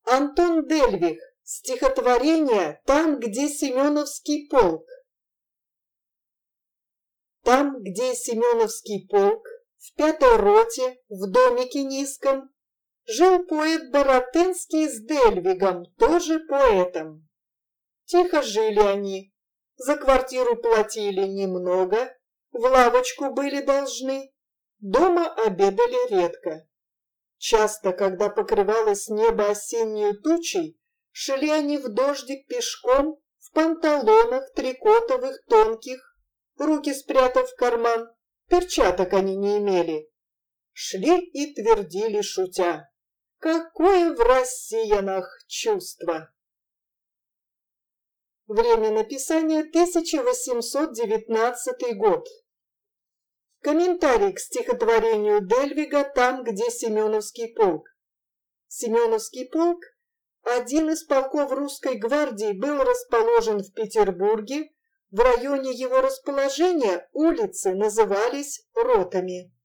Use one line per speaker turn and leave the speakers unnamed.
Антон Дельвиг. Стихотворение «Там, где Семеновский полк». Там, где Семеновский полк, в 5-й роте, в домике низком, жил поэт Баратынский с Дельвигом, тоже поэтом. Тихо жили они, за квартиру платили немного, в лавочку были должны, дома обедали редко. Часто, когда покрывалось небо осеннюю тучей, шли они в дождик пешком, в панталонах трикотовых тонких, руки спрятав в карман, перчаток они не имели. Шли и твердили, шутя: «Какое в россиянах чувство!» Время написания 1819 год. Комментарий к стихотворению Дельвига «Там, где Семеновский полк». Семеновский полк, один из полков русской гвардии, был расположен в Петербурге. В районе его расположения улицы назывались ротами.